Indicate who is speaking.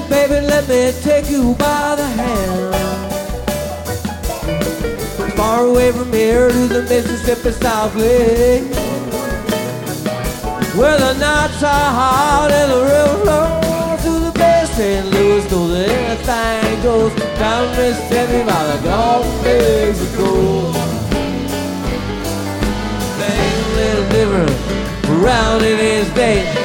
Speaker 1: baby, let me take you by the hand. Far away from here to the Mississippi softly, where the nights are hot and the river flows to the Bay of St. Louis, so that anything goes down Mississippi by the Gulf of Mexico. Things a little different around in his day.